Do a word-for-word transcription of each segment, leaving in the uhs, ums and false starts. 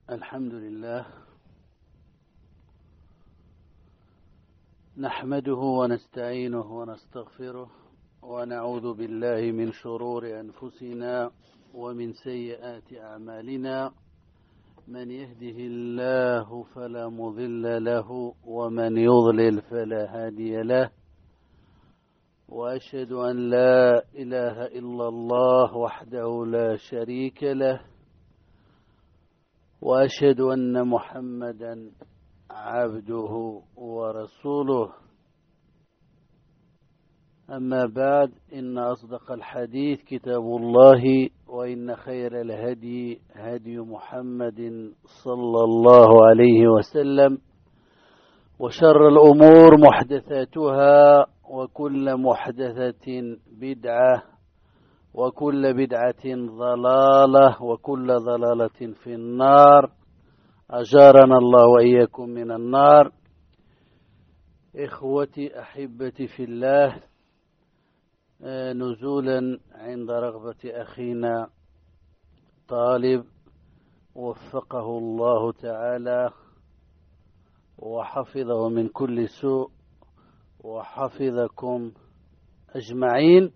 الحمد لله نحمده ونستعينه ونستغفره ونعوذ بالله من شرور أنفسنا ومن سيئات أعمالنا. من يهده الله فلا مضل له ومن يضلل فلا هادي له، وأشهد أن لا إله إلا الله وحده لا شريك له، وأشهد أن محمدا عبده ورسوله. أما بعد، إن أصدق الحديث كتاب الله، وإن خير الهدي هدي محمد صلى الله عليه وسلم، وشر الأمور محدثاتها، وكل محدثة بدعة، وكل بدعة ضلالة، وكل ضلالة في النار. أجارنا الله وإياكم من النار. إخوتي أحبتي في الله، نزولا عند رغبة أخينا طالب وفقه الله تعالى وحفظه من كل سوء وحفظكم أجمعين،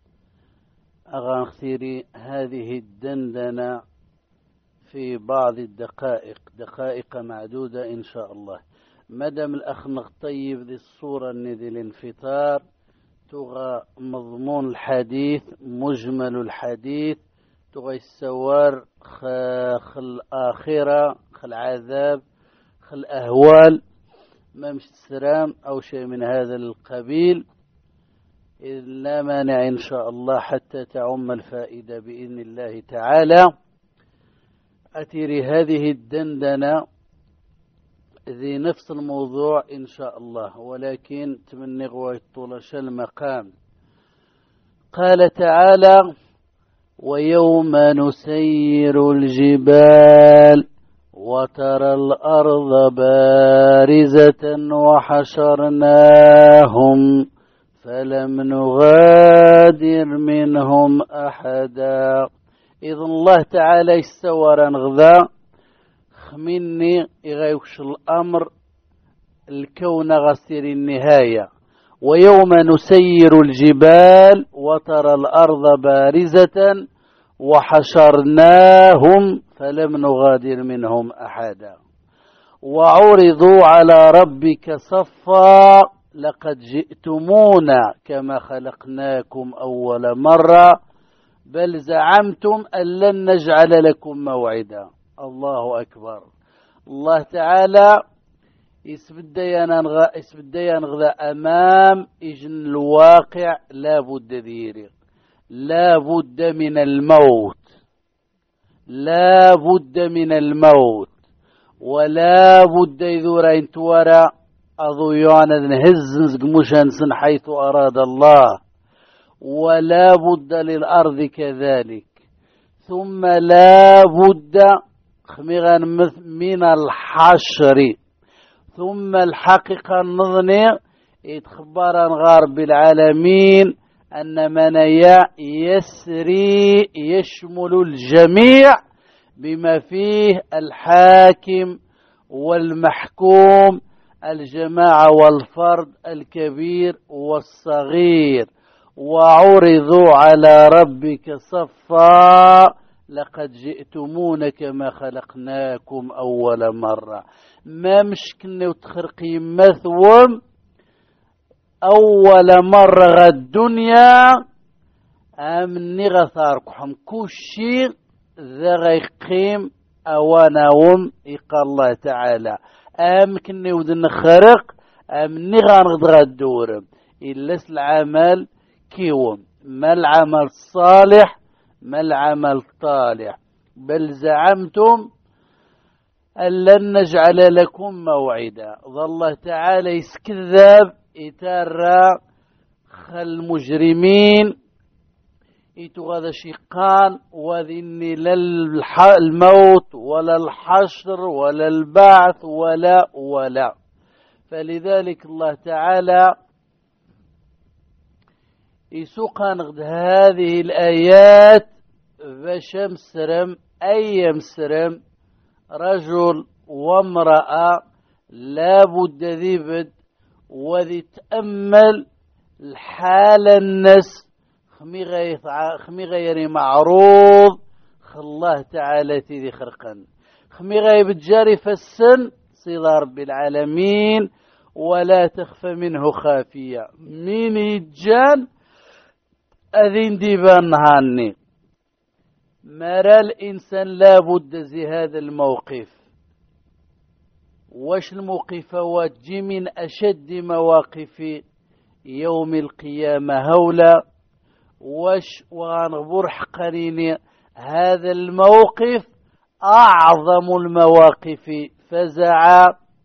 أغنختيري هذه الدندنة في بعض الدقائق دقائق معدودة إن شاء الله. مدام الأخ نغطيب ذي الصورة ذي الانفطار تغى مضمون الحديث مجمل الحديث تغى السوار خل آخرة خل عذاب خل أهوال ما مش السلام أو شيء من هذا القبيل، لا مانع إن شاء الله حتى تعم الفائدة بإذن الله تعالى. أتيري هذه الدندنة ذي نفس الموضوع إن شاء الله، ولكن تمني غوية طولش المقام. قال تعالى: ويوم نسير الجبال وترى الأرض بارزة وحشرناهم فلم نغادر منهم أحدا. إذن الله تعالى يستورا غذا خمني يغيوش الأمر الكون غسير النهاية. ويوم نسير الجبال وترى الأرض بارزة وحشرناهم فلم نغادر منهم أحدا. وعرضوا على ربك صفا لقد جئتمونا كما خلقناكم أول مرة بل زعمتم أن لن نجعل لكم موعدا. الله أكبر. الله تعالى يسبدي نغذى أمام إجن الواقع لا بد ذيري، لا بد من الموت، لا بد من الموت، ولا بد إذورا انتورا أضيانا نهز نزقمشان حيث أراد الله، ولا بد للأرض كذلك. ثم لا بد خميغا من الحشر. ثم الحقيقة النظني يتخبر غارب العالمين أن منايا يسري يشمل الجميع بما فيه الحاكم والمحكوم، الجماعة والفرد، الكبير والصغير. وعرضوا على ربك صفا لقد جئتمون كما خلقناكم أول مرة. ما مشكلنا وتخرقي مثوم أول مرة الدنيا أمني غثاركم كوشي ذا غيقيم أواناوم إقال الله تعالى. أمكني وذن خرق أمني غانغد غدورم إلا العمل كيوم ما العمل الصالح ما العمل الطالح. بل زعمتم أن لن نجعل لكم موعدا. ظل تعالى يسكذب يترى خل مجرمين يتغذى شيقان وذني لا الموت ولا الحشر ولا البعث ولا ولا. فلذلك الله تعالى يسوقها نغد هذه الآيات فشم سرم أي مسرم رجل وامرأة لا بد ذي بد وذي تأمل الحالة الناس خمي غير معروض الله تعالى تذي خرقا خمي غير بتجاري في السن صلى رب العالمين ولا تخفى منه خافية مين يجان أذين ديبان هاني مرى الإنسان لابد زي هذا الموقف واش الموقف واجي من أشد مواقف يوم القيامة هولا واش وغنغبر حقريني هذا الموقف أعظم المواقف فزعا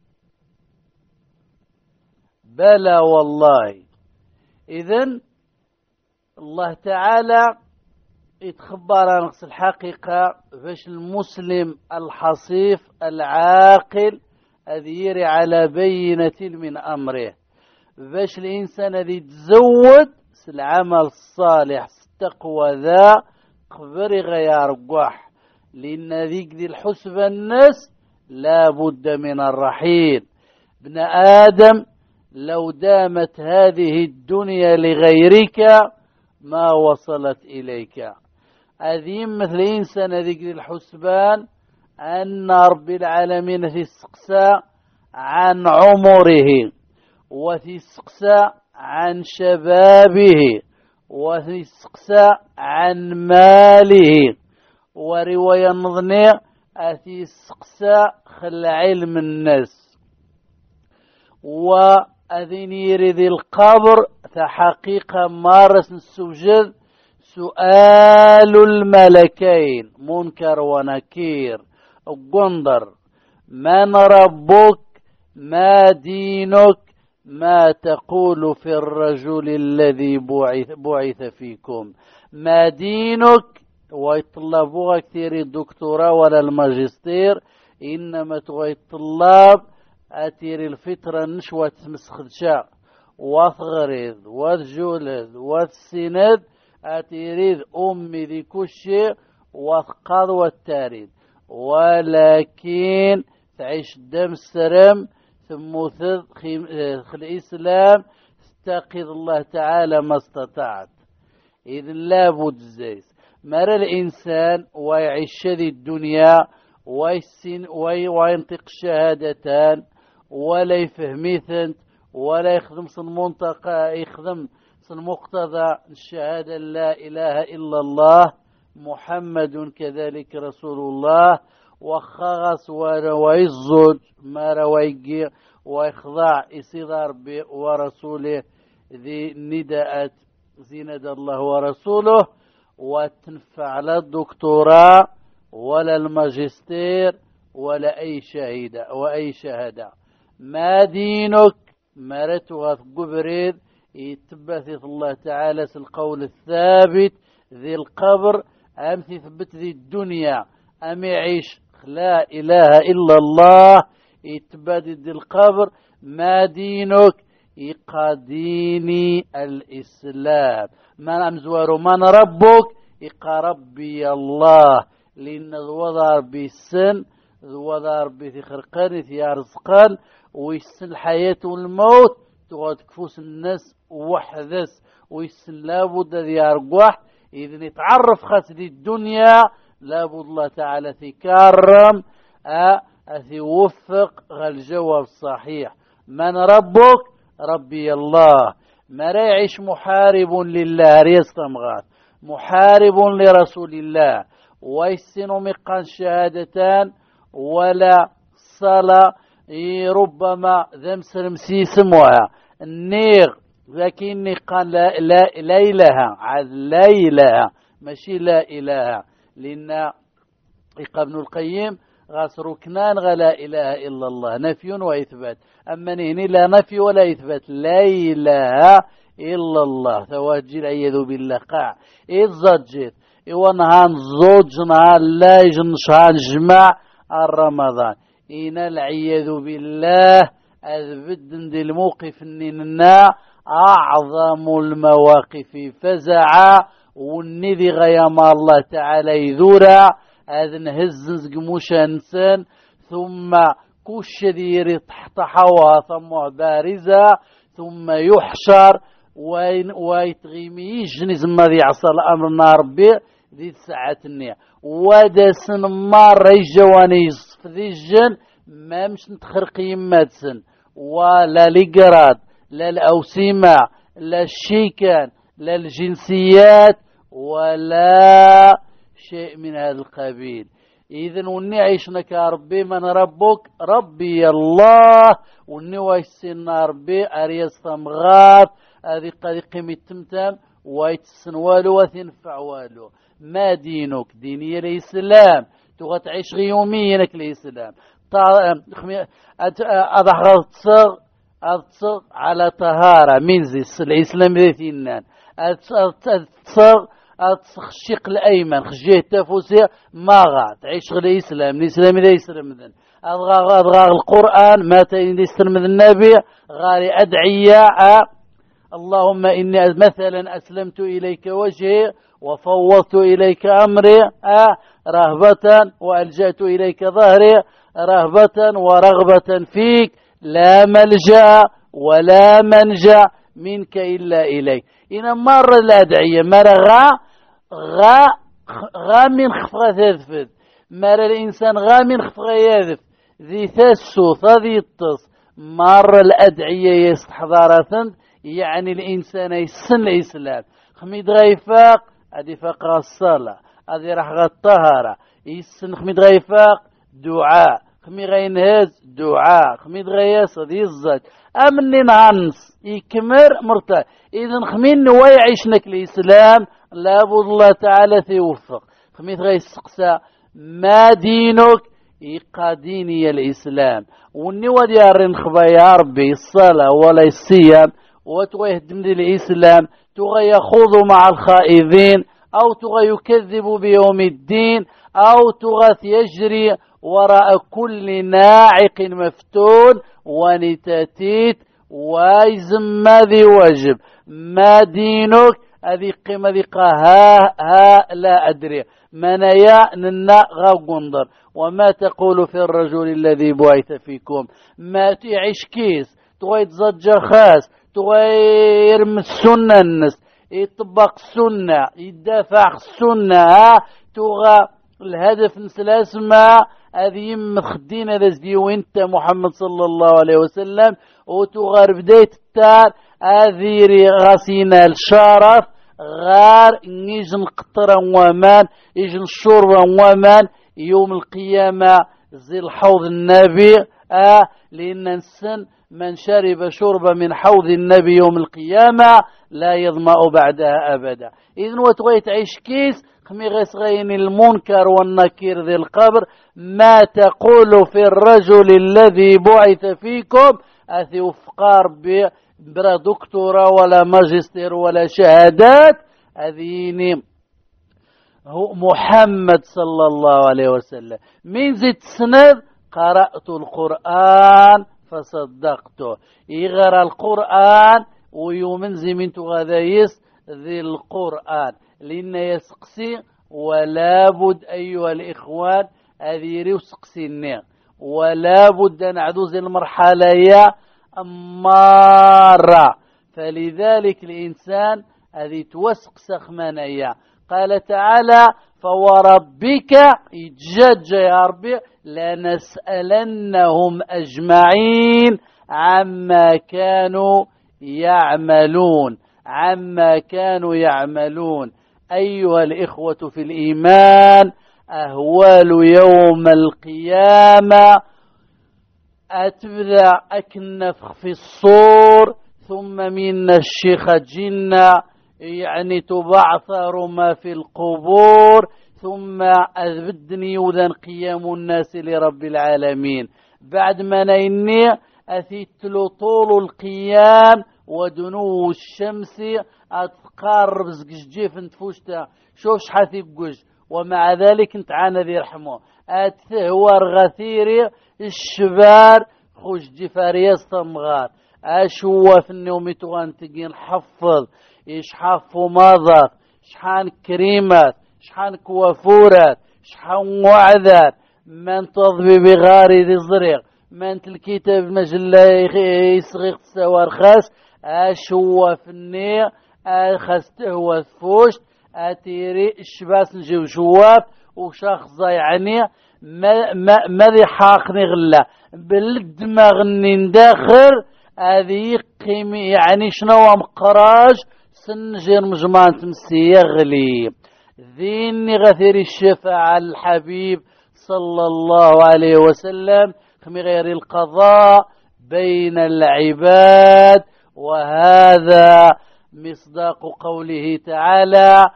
بلى والله. إذن الله تعالى يتخبر عن الحقيقة فاش المسلم الحصيف العاقل أذير على بينة من أمره فاش الإنسان الذي يتزود العمل الصالح التقوى ذا قبر غير قح لأن ذيك ذي الحسب الناس لا بد من الرحيل. ابن آدم لو دامت هذه الدنيا لغيرك ما وصلت إليك. أذيم مثل إنسان ذيك ذي الحسبان أن رب العالمين في السقساء عن عمره وفي السقساء عن شبابه وفي السقساء عن ماله ورواية نظني أتي السقساء خل علم الناس وأذن يريد القبر فحقيقة مارس السجد سؤال الملكين منكر ونكير الجندر من ربك ما دينك ما تقول في الرجل الذي بعث, بعث فيكم ما دينك ويطلبوها كثير الدكتوراه ولا الماجستير إنما تغي الطلاب أتير الفطرة نشوة مسخدشاء وثغريذ وثجولذ وثسند أتيريذ أمي ذي كل شيء وثقاض والتاريد ولكن تعيش دم السرم ثم في الإسلام استقذ الله تعالى ما استطعت. إذن لابد زيس مر الإنسان ويعيش هذه الدنيا ويسن وينطق الشهادتان ولا يفهم ثنت ولا يخدم صن منطقة يخدم صن مقتضى الشهادة لا إله إلا الله محمد كذلك رسول الله وخغص ويزج ما رويجي ويخضع إصدار ورسوله ذي نداءات زينة الله ورسوله وتنفع لا الدكتوراه ولا الماجستير ولا أي شهيدة وأي شهادة. ما دينك مرتها قبريد يتبث الله تعالى القول الثابت ذي القبر أم تثبت ذي الدنيا أم يعيش لا إله إلا الله يتبدد ذي القبر. ما دينك يقاديني الإسلام من أمزوار من ربك يقى ربي الله لأن الوضع بالسن الوضع بثخرقان يرزقان ويسن الحياة والموت تغاد كفوس الناس وحدث ويسن لابد ذي أرقوح إذن يتعرف خاص دي الدنيا لابد الله تعالى تكرم أثي وفق الجواب الصحيح. من ربك ربي الله ما يعيش محارب لله ريستمغات محارب لرسول الله ويسن مقان شهادتان ولا صلاة ربما ذمسر مسيسمها النيغ لكن قال لا, لا, لا إله عاد لا إله ماشي لا إله لأن ابن القيم غاس ركنان لا إله إلا الله نفي وإثبات. أما نهني لا نفي ولا إثبات لا إله إلا الله ثواجي العياذ بالله قاع إذ زجت ونهان زوج نهان لا يجنشان جمع الرمضان إن العياذ بالله أذبدن دي الموقف إننا أعظم المواقف فزعا والنذي غيام الله تعالى يذورا هذا نهزز قموشا نسان ثم كوش ديري تحت حوا ثم بارزة ثم يحشر وين ويتغيمي جنز ما ذي عصر الأمر ربي ذي ساعة النية ودسن مار يجواني يصف ذي الجن ما مش نتخرق يماتسن ولا لقراد لا الأوسمة لا الشيكان لا الجنسيات ولا شيء من هذا القبيل. إذن وني عيشنا كربي من ربك ربي الله وني ويسنا ربي أريس ثمغات هذه قد قيمة تمتم ويتسن والو وتنفع والو. ما دينك ديني الإسلام تغى تعيش يوميا الإسلام أضحى تصغ أتصغ على طهارة منزل الإسلام ذاتينان أتصغ أتصغ الشق الأيمن خجيه التفوسي ما غا تعيش غير الإسلام الإسلام ذا يسلم ذن أضغى أضغى القرآن ما يسلم النبي غاري أدعية اللهم إني مثلا أسلمت إليك وجهي وفوضت إليك أمري رهبة وألجأت إليك ظهري رهبة ورغبة فيك لا ملجأ ولا منجأ منك إلا إليك. إن مر الأدعية مر غا غا غا من خفغة تذفذ مر الإنسان غا من خفغة يذف ذي ثسوث ذي التص مر الأدعية يستحضارة يعني الإنسان يسن الإسلام خميد غيفاق أدي فاق الصلاة أدي راح الطهارة يسن خميد غيفاق دعاء خمي غينهز دعاء خميد غياس أدي الزج أمني نعنس يكمر مرتاح. إذن خمين ويعيشنك الإسلام لابد الله تعالى يوفق خميد غيسقسا ما دينك يقى ديني الإسلام وني ودي أرين خبا يا ربي الصلاة ولا الصيام وتغي يهدم الإسلام تغي يخوض مع الخائضين أو تغي يكذب بيوم الدين أو تغي يجري وراء كل ناعق مفتون ونتاتيت ويزم ذي واجب. ما دينك هذه قيمة ذي ها ها لا أدري منايا ننا غاقندر. وما تقول في الرجل الذي بعث فيكم ما تعيش كيس تغي تزجى خاس تغير من السنة الناس يطبق السنة يدافع السنة ها تغى الهدف نسلاس ما هذه يم خدين هذا زدي وانت محمد صلى الله عليه وسلم وتغار بداية التار هذه غاسينا الشرف غار نيجن قطرا ومان يجن شربا ومان يوم القيامة زي الحوض النبي آه لأن السن من شرب شرب من حوض النبي يوم القيامة لا يظمأ بعدها أبدا. إذن وتغي تعيش كيس خمي غيسغين المنكر والنكير ذي القبر. ما تقول في الرجل الذي بعث فيكم أثي وفقار بلا دكتورة ولا ماجستير ولا شهادات أذيني هو محمد صلى الله عليه وسلم من زيت سند قرأت القرآن فصدقته يغرى القرآن ويومن زمنت غذايس ذي القرآن لأن يسقسي ولا بد أيها الإخوان أذيري وسقسيني ولا بد أن عدوز المرحلة يا أمارة. فلذلك الإنسان هذه توسق سخمانية قال تعالى فوربك يتجج يا ربي لنسألنهم أجمعين عما كانوا يعملون عما كانوا يعملون. أيها الإخوة في الإيمان أهوال يوم القيامة أتبذع أكنفخ في الصور ثم من الشيخ جنة يعني تبعثر ما في القبور ثم أذبدني وذن قيام الناس لرب العالمين. بعد ما نيني أثيتلو طول القيام ودنو الشمس أتقارب زجيف انتفوشتا شوف شحاثي بقج ومع ذلك انت عانا ذي رحمه أتهور غثيري الشبار خوش جفاريس ثمغار أشوى في النوم توان تقين حفظ إشحاف ماضر شحان كريمات شحان كوافورات شحال وعذان من تضبي بغاري ذي الزريق من الكتاب مجلة يصغيق تسوار خاس أشوى في النية أخذ تهوى فوشت أتيري الشباس نجيو شواف وشخص يعني ما ما ماذي حاقني غلا بالدماغ نداخل هذه قيمة يعني شنو مقراج سنجير مجمان تمسي يغلي ذيني غثير الشفاعة الحبيب صلى الله عليه وسلم خمي غير القضاء بين العباد وهذا مصداق قوله تعالى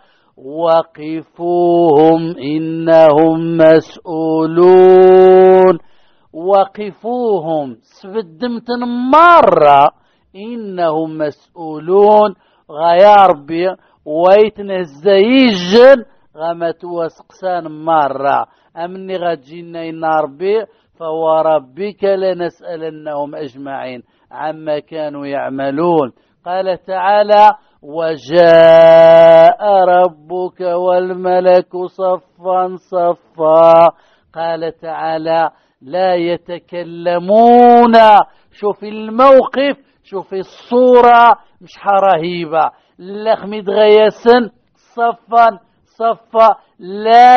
وقفوهم إنهم مسؤولون وقفوهم سفدمت مرة إنهم مسؤولون غيار بي ويتنزيجن غمت وسقسان مرة أمني غجينا النار بي فوربك لنسألنهم أجمعين عما كانوا يعملون. قال تعالى وجاء ربك والملك صفا صفا. قال تعالى لا يتكلمون. شوف الموقف شوف الصورة مش رهيبة لخمد غيسن صفا صفا لا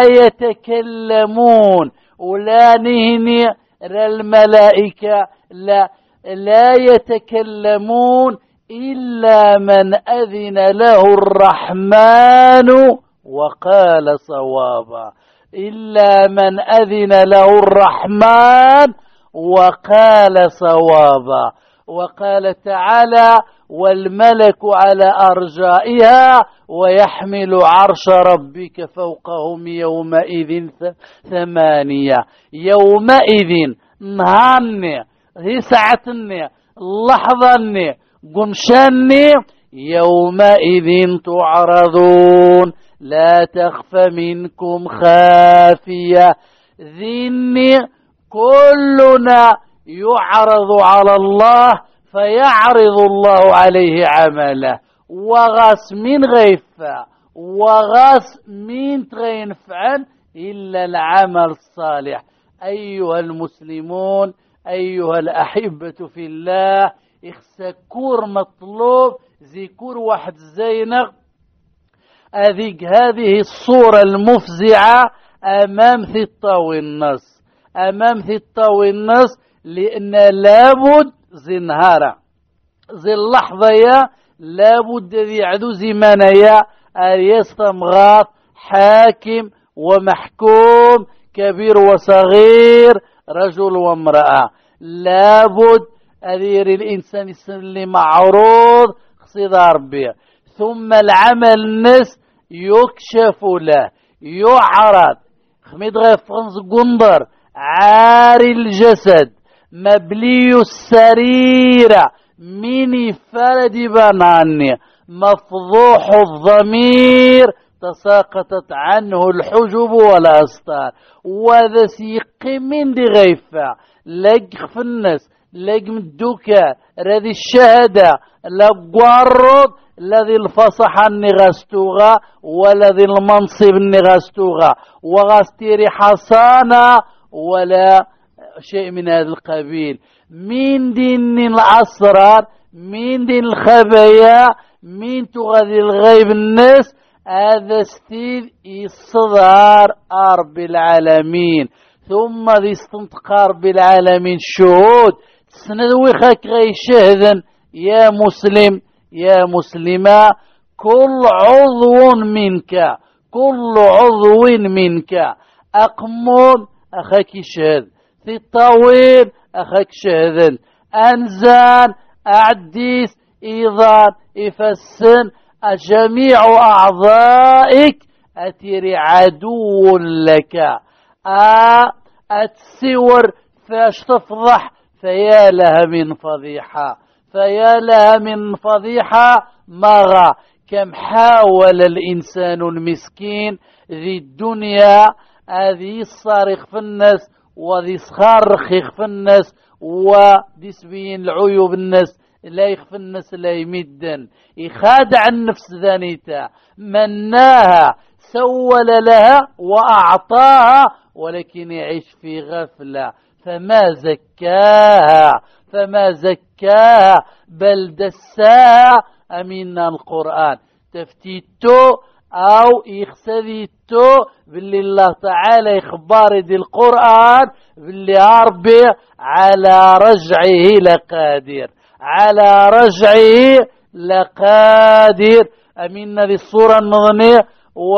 يتكلمون ولا نهني الملائكة لا لا يتكلمون إلا من أذن له الرحمن وقال صوابا إلا من أذن له الرحمن وقال صوابا. وقال تعالى والملك على أرجائها ويحمل عرش ربك فوقهم يومئذ ثمانية. يومئذ نهارني هي ساعتني لحظني قمشاني يومئذ تعرضون لا تخفى منكم خافية. ذني كلنا يعرض على الله فيعرض الله عليه عمله وغاس من غيفة وغاس من تغينفعن إلا العمل الصالح. أيها المسلمون أيها الأحبة في الله إخسكور مطلوب ذكور واحد زينغ أذيك هذه الصورة المفزعة أمام ثطاوي النص أمام ثطاوي النص لأن لابد زي نهارا زي اللحظة لابد ذي عدو زمانيا يستمغاط حاكم ومحكوم كبير وصغير رجل وامرأة لابد أذير الإنسان اللي معروض خصيد ربي ثم العمل النس يكشف له يعرض خميد غيفغنز قندر عاري الجسد مبلي السريرة من فرد بناني مفضوح الضمير تساقطت عنه الحجب والأستار وذا سيقي من دي غيفة لق في الناس لق مدوكا رذي الشهادة لقوارض الذي الفصح النغستوغا والذي المنصب النغستوغا وغستيري حصانا ولا شيء من هذا القبيل. من دين الأسرار من دين الخبايا من تغذي الغيب الناس هذا ستيل يصدر رب العالمين ثم ذي استنطق رب العالمين شهود تسندوي خاك غي شهدا يا مسلم يا مسلمة كل عضو منك كل عضو منك أقمون أخاك شهد في الطويل أخاك شهدا أنزان أعديس إيضان إفسن جميع أعضائك أتيري عدو لك أتسور فاش تفضح فيا لها من فضيحة فيا لها من فضيحة مغا كم حاول الإنسان المسكين ذي الدنيا هذه الصارخ في الناس وذي صارخ في الناس وذي سبين العيوب الناس لا يخفي الناس لا يمدن يخادع النفس ذانيتا مناها سول لها وأعطاها، ولكن يعيش في غفلة. فما زكاها فما زكاها بل دساها. أمنا القرآن تفتيتو أو يخسديتو باللي الله تعالى إخبار دي القرآن باللي ربي على رجعه لقادر، على رجعه لقادر. أمنا ذي الصورة النظنية و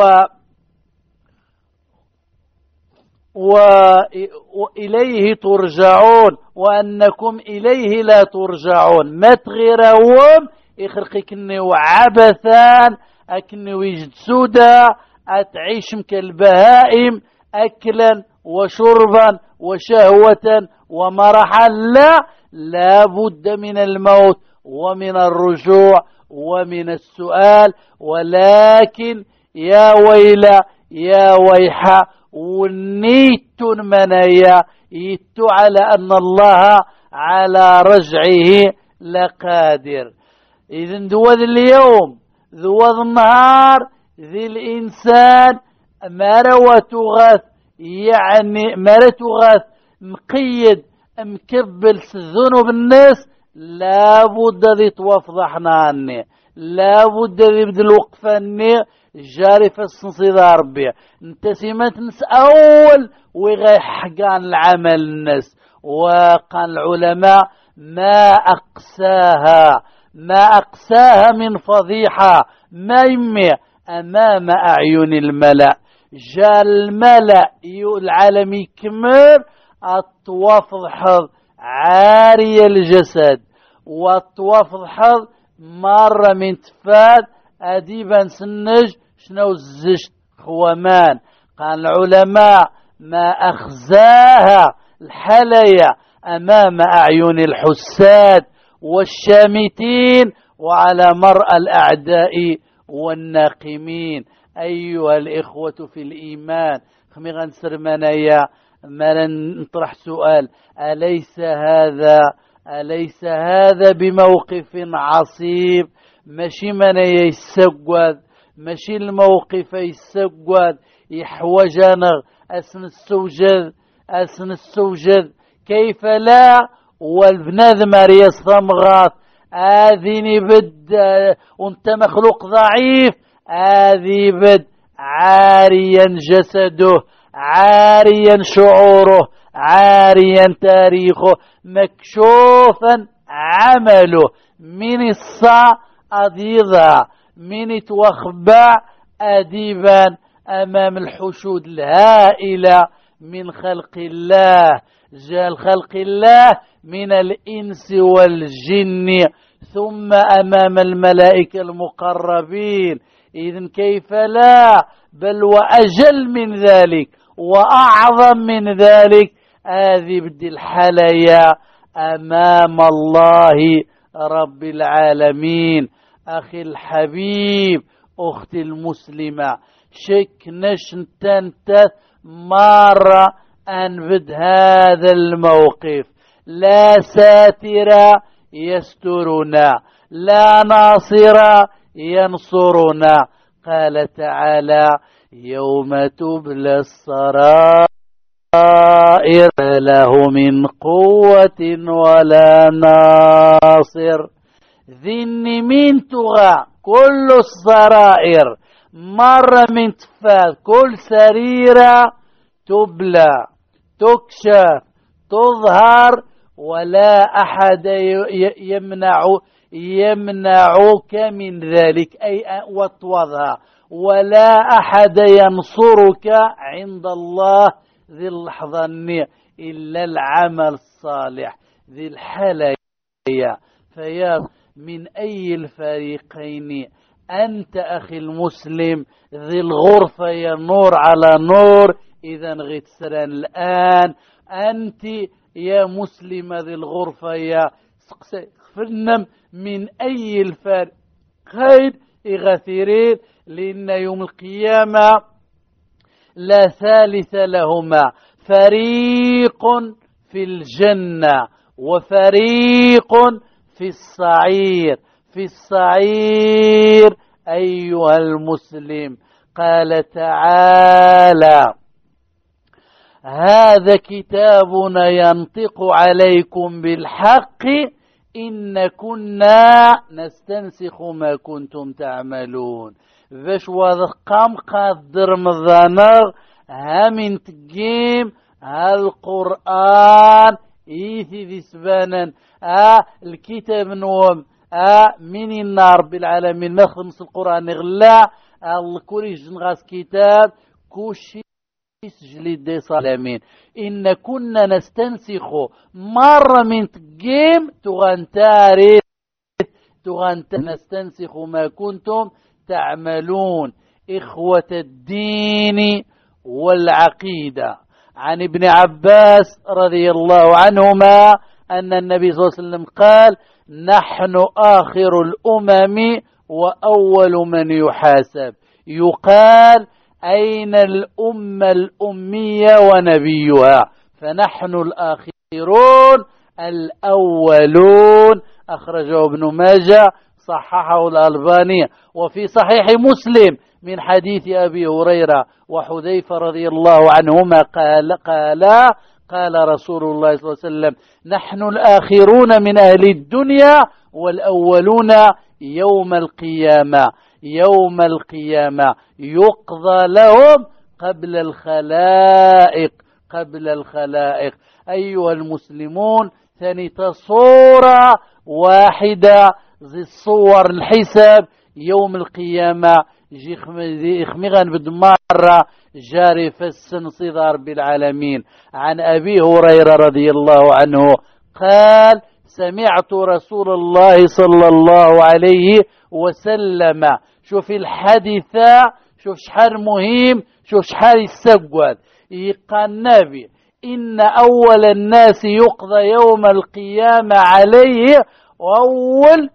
وإليه ترجعون وأنكم إليه لا ترجعون. ما تغيرهم يخرقكني وعبثان أكني ويجد سودا أتعيش كالبهائم أكلا وشربا وشهوة ومرحا. لا لا بد من الموت ومن الرجوع ومن السؤال. ولكن يا ويلا يا ويحا ونيت منايا يتو على أن الله على رجعه لقادر. إذن ذوذ اليوم ذوذ النهار ذي الإنسان مرة تغاث، يعني مرة تغاث مقيد مكبل الذنوب الناس. لابد ذي توفضحنا عني، لابد ذي بدل وقفاني جاري في الصنصيدة ربي انت سيمات نس أول ويغيحقان العمل الناس. وقال العلماء ما أقساها ما أقساها من فضيحة ما يمي أمام أعين الملأ. جاء الملأ العالم يكمل التوافض عاري الجسد والتوافض مرة من تفاد أديبا سنج شنو الزشت خوامان. قال العلماء ما أخزاها الحلية أمام أعين الحساد والشامتين وعلى مرأى الأعداء والناقمين. أيها الإخوة في الإيمان خميغان سرمانيا ما نطرح سؤال: أليس هذا أليس هذا بموقف عصيب؟ ماشي من يسجد، ماشي الموقف يسجد يحوجنا أسن السوجد أسن السوجد. كيف لا والبنادم رياس ثمغات آذيني بد وانت مخلوق ضعيف. آذي بد عاريا جسده، عاريا شعوره، عاريا تاريخه، مكشوفا عمله. من الصا أضيضا من توخبع أديبا أمام الحشود الهائلة من خلق الله. جاء خلق الله من الإنس والجن ثم أمام الملائكة المقربين. إذن كيف لا بل وأجل من ذلك وأعظم من ذلك هذه بدي الحليا أمام الله رب العالمين. أخي الحبيب أختي المسلمة شك نشنتنت مرة أنبد هذا الموقف. لا ساتر يسترنا، لا ناصر ينصرنا. قال تعالى: يوم تبلى السرائر له من قوة ولا ناصر. ذني من تغى كل السرائر مرة من تفاذ كل سريرة تبلى تكشف تظهر ولا أحد يمنع يمنعك من ذلك أي وتوضها ولا أحد ينصرك عند الله ذي اللحظة إلا العمل الصالح ذي الحالة. فيا من أي الفريقين أنت أخي المسلم؟ ذي الغرفة يا نور على نور. إذا غيت سران الآن أنت يا مسلمة ذي الغرفة يا فنم من أي الفريقين إغثيرين، لأن يوم القيامة لا ثالث لهما. فريق في الجنة وفريق في الصعير. في الصعير أيها المسلم قال تعالى: هذا كتابنا ينطق عليكم بالحق إن كنا نستنسخ ما كنتم تعملون. باش وذقام قادر مذانر همين تقيم هالقرآن إيثي ذي سبانا آه الكتاب نوم آه من النار بالعالمين ما خمس القرآن غلا الكوري جنغاس كتاب كوشي سجلي دي صالمين إن كنا نستنسخ مرة من تقيم تغنتاري تغنت نستنسخ ما كنتم تعملون. إخوة الدين والعقيدة، عن ابن عباس رضي الله عنهما أن النبي صلى الله عليه وسلم قال: نحن آخر الأمم وأول من يحاسب. يقال: أين الأمة الأمية ونبيها؟ فنحن الآخرون الأولون. أخرجه ابن ماجه، صححه الألباني. وفي صحيح مسلم من حديث أبي هريرة وحذيفة رضي الله عنهما قال قال قال رسول الله صلى الله عليه وسلم: نحن الآخرون من أهل الدنيا والأولون يوم القيامة. يوم القيامة يقضى لهم قبل الخلائق قبل الخلائق. أيها المسلمون، ثاني صورة واحدة زي الصور الحساب يوم القيامة جي إخمغان بدمارة جاري فسن صدار بالعالمين. عن أبي هريرة رضي الله عنه قال: سمعت رسول الله صلى الله عليه وسلم. شوف الحديثة، شوف شحال مهم، شوف شحال يسجل. يقال النبي: إن أول الناس يقضى يوم القيامة عليه وأول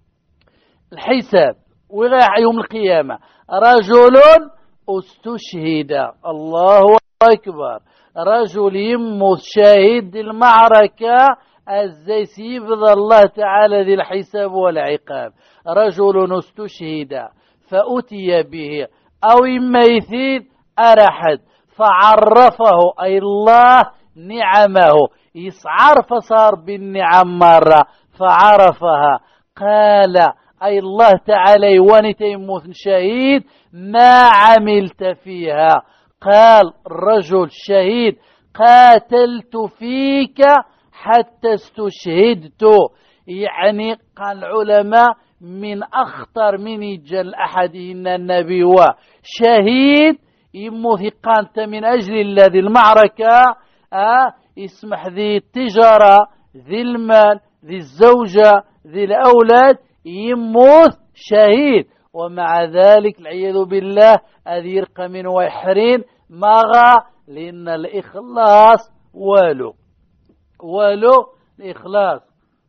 الحساب وراح يوم القيامة رجل استشهد. الله أكبر. رجل يموت شاهد المعركة ازاي سيبذى الله تعالى ذي الحساب والعقاب. رجل استشهد فأتي به أو إما يثيد أرحد فعرفه أي الله نعمه، يسعر فصار بالنعم مرة فعرفها. قال أي الله تعالى: وانت يموت شهيد ما عملت فيها؟ قال الرجل شهيد: قاتلت فيك حتى استشهدت. يعني قال العلماء من أخطر من يجل أحدهن النبي وشهيد يموت قانت من أجل الذي المعركة آه يسمح ذي التجارة ذي المال ذي الزوجة ذي الأولاد يموت شهيد، ومع ذلك العياذ بالله هذه يرقى من ويحرين ماغا، لأن الإخلاص والو والو الإخلاص.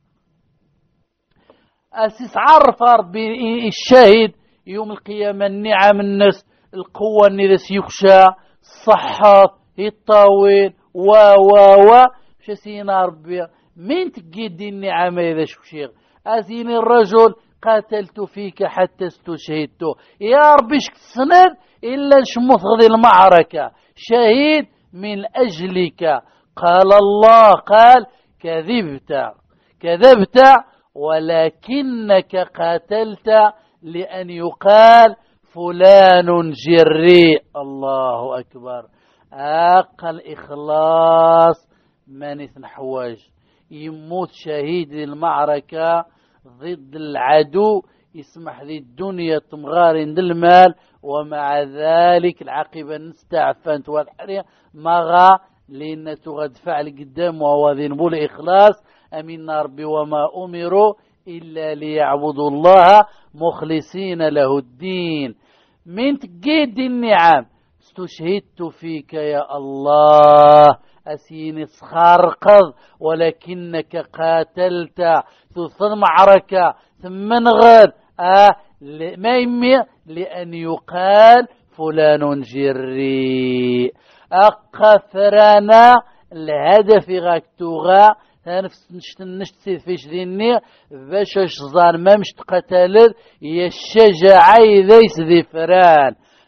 أسيس عرف ربي الشهيد يوم القيامة النعم الناس القوة الناس يخشى الصحة الطاوين و و و شسينا ربي من تقيد النعم إذا شوشيغ أزين الرجل: قاتلت فيك حتى استشهدت. يا ربي شك سند إلا شمث غذي المعركة شهيد من أجلك. قال الله قال: كذبت كذبت ولكنك قاتلت لأن يقال فلان جريء. الله أكبر. أقل إخلاص من حواج يموت شهيد المعركة ضد العدو، يسمح ذي الدنيا تمغارين المال، ومع ذلك العاقبة نستعفنت والحرية مغا لأن تغد فعل قدام وهو ذي نبول إخلاص. أمين ربي وما أمروا إلا ليعبدوا الله مخلصين له الدين. من تقيد النعم: استشهدت فيك يا الله أسيني سخارقض ولكنك قاتلت ثلث معركة ثم نغد آه ما يمي لأن يقال فلان جري. أقفرنا الهدف غاكتوغا نفس نشت نشت فيش ذيني باش زار ما مش تقتل يا الشجاعي ذيس ذي فران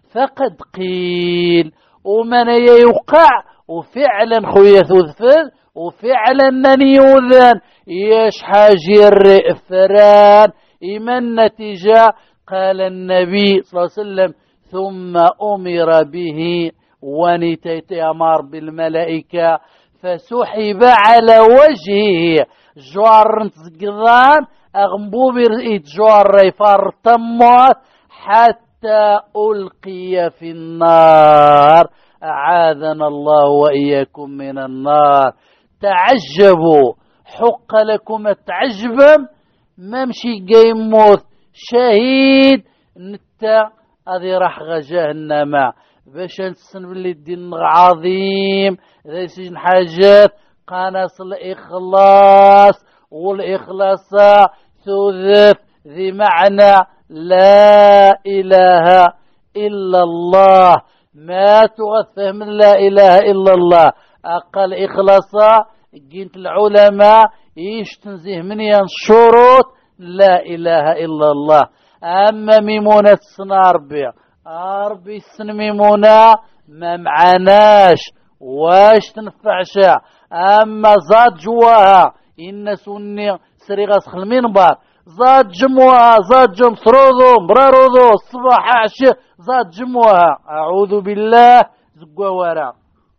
فقد قيل ومن يوقع وفعلا خويا ثوثفل وفعلا نني يوذن يش حاجر فران إما النتيجة. قال النبي صلى الله عليه وسلم ثم أمر به ونتيت أمر بالملائكة فسحب على وجهه جوار نتزقضان أغنبو برئيت جوار يفار تموت حتى ألقي في النار. أعاذنا الله وإياكم من النار. تعجبوا حق لكم التعجب ممشي قيموت شهيد نتا هذه راح جهنم باش نتسن باللي الدين عظيم ذي سجن حاجات قناص الإخلاص والإخلاص ثوذف ذي معنى لا إله إلا الله. ما تغفه من لا إله إلا الله أقل إخلاصا قلت العلماء يشتنزه من شروط لا إله إلا الله. أما ميمونة السنة ربي أربي السن ميمونة ما معناش واش تنفعش. أما زاد جواها إن سني سريغة سخل المنبر زاد جموها زاد جم سرودو برارودو الصباح عشي زاد جموها أعوذ بالله زقوا ورا.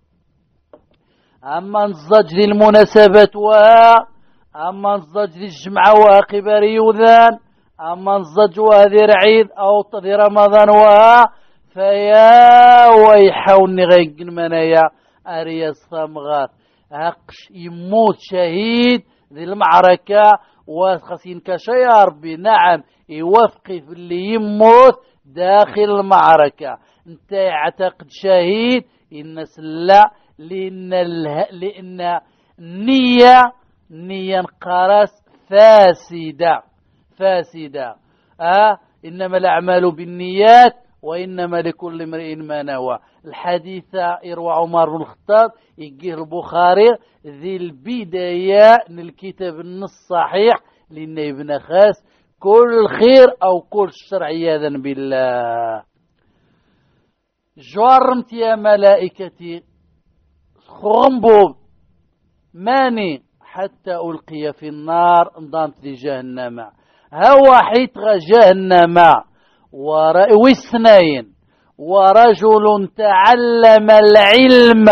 أما نزج ذي المناسبات وها أما نزج ذي الجمعة وها قبر يوذان أما نزج وهذه العيد أو ذي رمضان وها فيا ويحاولني غيق المنايا أريا صمغات هقش يموت شهيد ذي المعركة وخسين كشيا ربي نعم يوفقي في اللي يموت داخل المعركة. انت يعتقد شهيد إن سلا لأن, اله... لأن النية نية قرس فاسدة فاسدة آه إنما الأعمال بالنيات وإنما لكل امرئ ما نوى. الحديث يروى عمر بن الخطاب يجيه البخاري ذي البداية من الكتاب النص صحيح لأن ابن خاس كل خير أو كل شر عياذا بالله. جرمت يا ملائكتي خنبوب ماني حتى ألقي في النار انضمت لجهنم. هو حيت جهنم واثنين ورجل تعلم العلم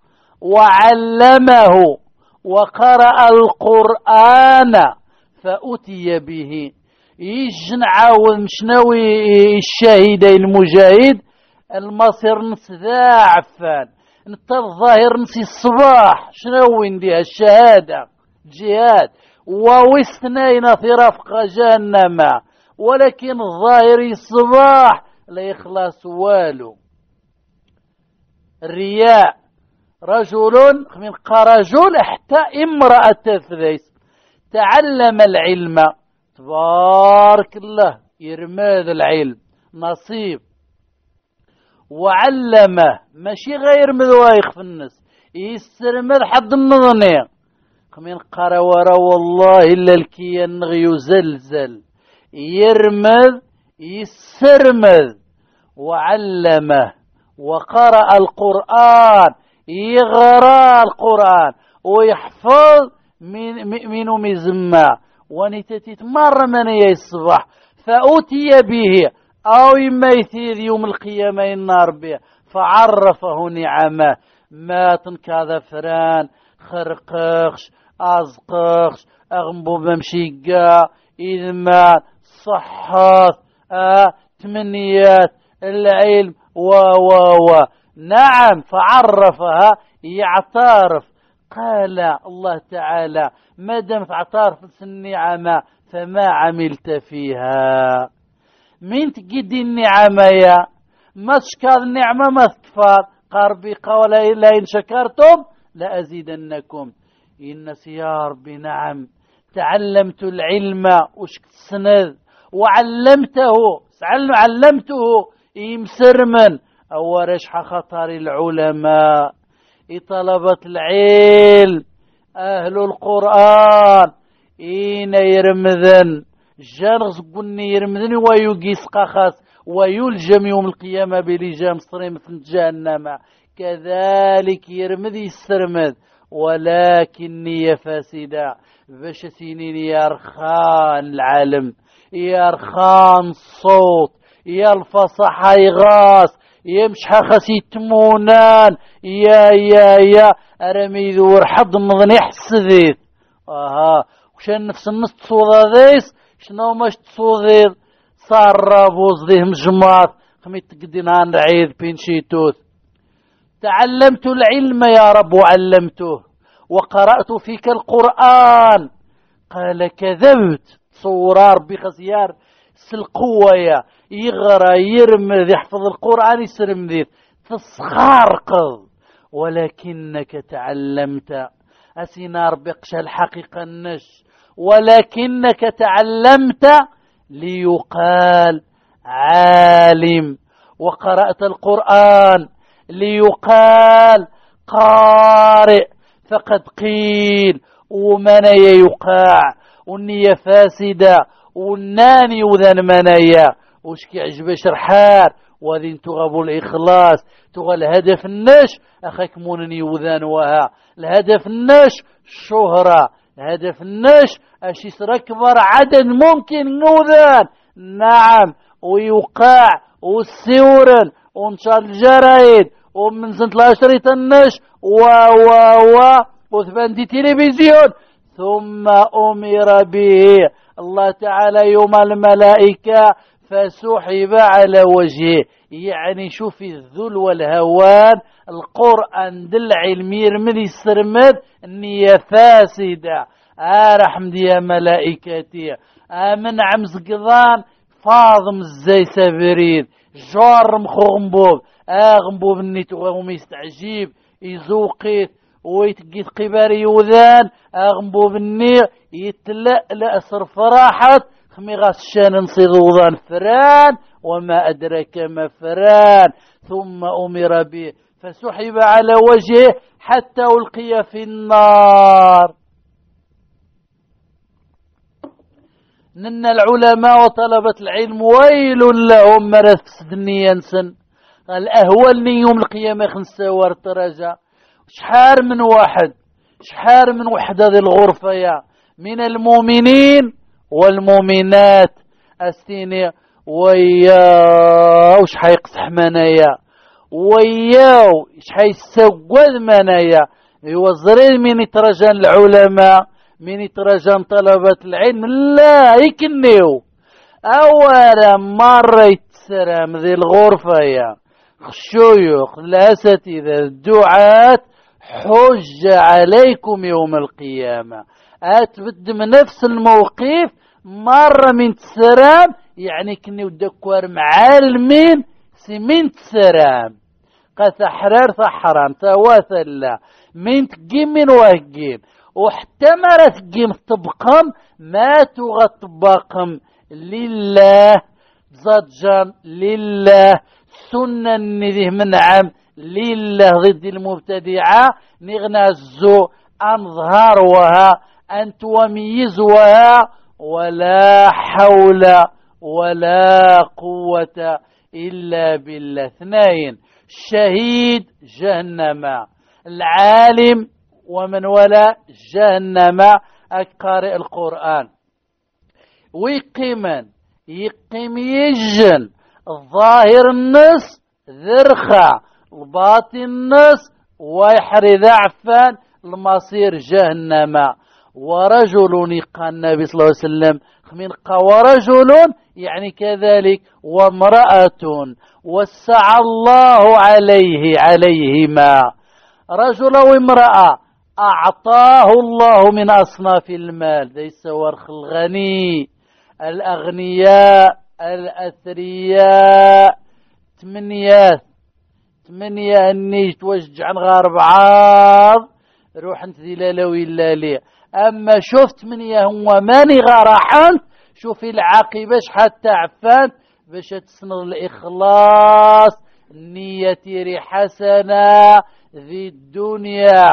وعلمه وقرأ القرآن فأتي به يجنع ومشنوي الشاهدين المجاهد المصير نسذا عفان انت الظاهر نسي الصباح شنو نديها الشهادة جهاد ووثنين في رفق جهنم ولكن الظاهر الصباح لا يخلص والو. الرياء رجل من رجل حتى امرأة ثلاث تعلم العلم تبارك الله يرماد العلم نصيب وعلمه ماشي غير مذوايخ في الناس يسترمد حد النظنية من قرا ورا والله إلا الكيان يزلزل يرمذ يسرمذ وعلمه وقرأ القرآن يغرى القرآن ويحفظ من من مزمة ونتتت مرة من الصباح فأتي به أو يميثيذ يوم القيامة النار به فعرفه نعمه ما تنكذا فران خرقخش أزقخش أغنبو بمشيقا إذما صحات آه تمنيات العلم و و و نعم فعرفها يعترف. قال الله تعالى ما دام اعترف النعمة فما عملت فيها من تجدي النعمة يا ما تشكر النعمة ما تكفر قربي قال لئن شكرتم لأزيدنكم. إن يا ربي نعم تعلمت العلم وشكت السند وعلمته علمته يمسرمن أو رشح خطر العلماء طلبة العلم أهل القرآن إين يرمذن جانغز قلني يرمذن ويقيس قخص ويلجم يوم القيامة بلجام صريم في جهنم كذلك يرمذي السرمذ ولكن نية فاسدة باش سنين يرخان العلم يرخان الصوت يا الفصحى يغاص يمشح خسي تمونان يا يا يا ارمي ذور حد مضني حسديت اها وشان نفس النص تصوضا ذيس شنو ماش تصوضير صار رابوز ذيه مجمار خميت تقدين عن عيد بينشيتوث تعلمت العلم يا رب وعلمته وقرأت فيك القرآن قال كذبت صورار بخسيار سلقوة يا يغرى يرمذ يحفظ القرآن يسرم ذيث تسخارقض ولكنك تعلمت أسينار بقش الحقيقة النش ولكنك تعلمت ليقال عالم وقرأت القرآن ليقال قارئ فقد قيل ومن يقاع والنية فاسدة والناني وذن منايا وشكي عجب شرحار وذين تغبوا الإخلاص تغى الهدف النش أخاك مونني وذان وها الهدف النش الشهرة الهدف النش أشيس ركبر عدد ممكن نوذان نعم ويوقع والسورن ونشر الجرايد ومن سنة العشرة النش و و و وثبان تلفزيون ثم أمر به الله تعالى يوم الملائكة فسحب على وجهه يعني شوف الذل والهوان القرآن دل علمي يرمذ السرمد النية فاسدة آه رحمدي يا ملائكتي آه من عمز قضان فاضم الزي سبريد جار مخغنبوب آه غنبوب النيت وهم يستعجيب يزوقيت ويتقيت قباري يوذان أغنبو بالنير يتلألأ صرف راحت خمي غاس شان نصيد وضان فران وما أدرك ما فران ثم أمر به فسحب على وجهه حتى ألقي في النار. نن العلماء وطلبة العلم ويل لهم مرث سدني ينسن الأهول يوم القيامة خنسوار ترجع شحار من واحد شحار من وحدة ذي الغرفة يا من المؤمنين والمؤمنات أستيني وياو شحا يقصح منايا وياو شحا يسوّذ منايا يوزرين من يترجان العلماء من يترجان طلبة العلم لا يكنيو أولا مرة يتسرم ذي الغرفة يا الشيوخ الأساتذة الدعاة حج عليكم يوم القيامة أتبد من نفس الموقف مرة من تسرام يعني كني ودكوار معالمين سمين تسرام قاس أحرار صحرام تواثل من تقيم من وهقيم وحتى مرة تقيم تبقم ما تغطبقم لله زجان لله سنة نذيه من عام لله ضد المبتدعة نغنزو أنظهروها أن توميزوها ولا حول ولا قوة إلا بالله. اثنين شهيد جهنم العالم ومن ولا جهنم أقارئ القرآن ويقيمن يقيم يجن الظاهر النص ذرخة الباطن النص ويحري ذعفان المصير جهنم. ورجل يقال النبي صلى الله عليه وسلم خمين ورجل يعني كذلك وامرأة وسع الله عليه عليهما رجل وامرأة أعطاه الله من أصناف المال ليس ورخ الغني الأغنياء الأثرياء تمنيات تمنية أني توجع عن غارب عاض روح انت ذي لا ولا لي أما شفت مني هو ماني غارحان شوفي العاقبة حتى عفان باش تسند الإخلاص نيتي حسنة ذي الدنيا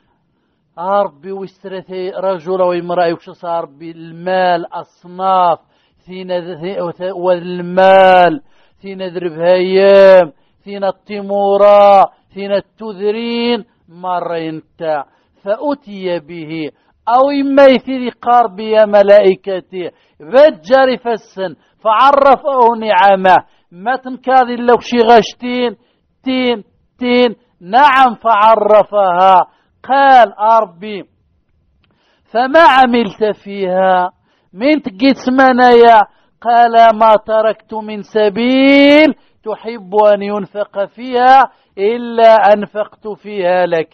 ربي وسترثي رجل وامرأة وش صار بالمال أصناف ثين والمال ثين ذرب هيام ثين التمورة ثين التذرين مرين تا فأتي به أو إما يثير قارب يا ملائكتي بجر فسن فعرفه نعمه ما تنكاذي لو شي غشتين تين تين نعم فعرفها قال أربي فما عملت فيها من تقيت سمنايا قال ما تركت من سبيل تحب أن ينفق فيها إلا أنفقت فيها لك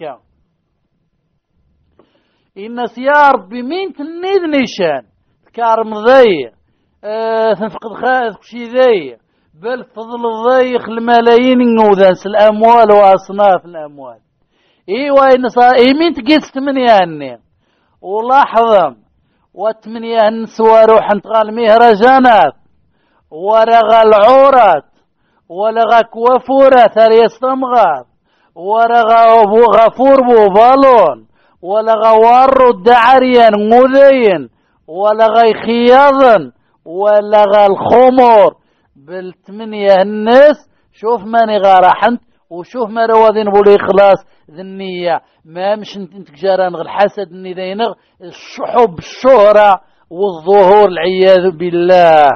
إن يا ربي مين تنيد نشان كارم ضي أه تنفقد خاذ شي ذي بل فضل الضيق الملايين النوذنس الأموال وأصناف الأموال إيوا إن صار إيه مين تقيس تمنياني ولاحظم وتمنيا نسوى روح انتقال مهرجانات ورغى العورات ولغى كوافورة ثري استمغار ورغى غفور بو بالون ولغى ورو الدعريا مذين ولغى خياضا ولغى الخمر بالثمانية الناس شوف ماني غارحنت وشوف ما روادين بولي خلاص ذنية ما مش انت جاران غير الحسد اني دينغ الحب الشهرة والظهور العياذ بالله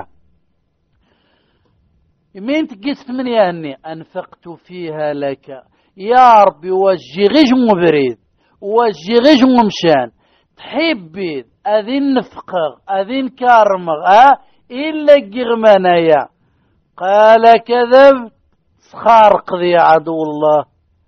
مين تقيس من يهني أنفقت فيها لك يا ربي وجي غيج مبريد وجي غيج ممشان تحبي أذين نفقغ أذين كارمغ أه إلا قغمانايا قال كذب سخارق ذي عدو الله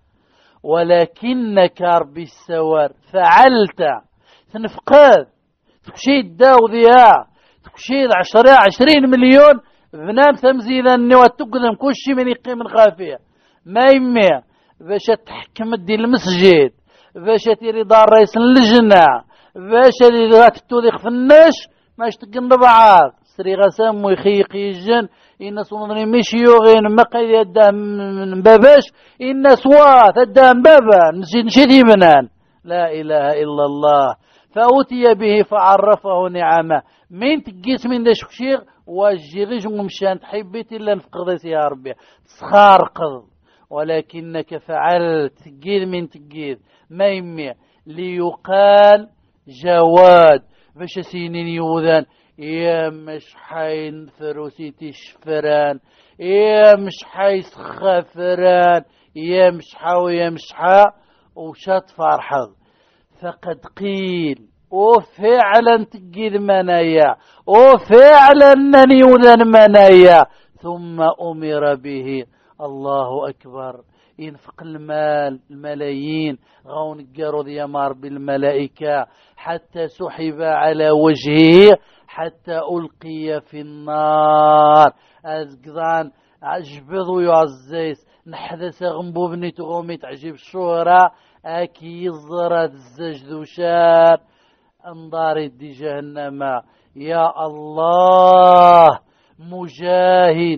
ولكنك ربي السوار فعلت تنفقد تكشيد داو ذيها تكشيد عشرين عشرين مليون بنام تمزيدا نوى تقدم كل شيء من يقيم من خافية ما يمي باش تحكم الدين المسجد باش تيري دار رئيس اللجنة باش اللي تتوذيق في النش ماش تقن بعض سري غسام ويخيق يجن إن صنعني مش يوغين ما قيد يدام من باباش إن سوات الدام بابا نشيد نشيد منان لا إله إلا الله فأوتي به فعرفه نعمه من تقيس من داش شيخ وجيغيج ومشان تحبيت إلا نفقدت يا ربي تسخارقض ولكنك فعلت تقيد من تقيد ما يمي ليقال جواد باش سينين يوذان يا مش حين فروسيتي شفران يا مش حي سخافران يا مش حاوي يا مش حا وشات فرحض فقد قيل وفعلا تقيد منايا وفعلا نني وذن منايا ثم أمر به الله أكبر ينفق المال الملايين غون قرض يمار بالملائكة حتى سحب على وجهه حتى ألقي في النار أزقضان عجبض يعزيس نحدث غنبو بني تغومي تعجب الشهرة أكي الزرات الزجد شار انظار دي جهنم يا الله مجاهد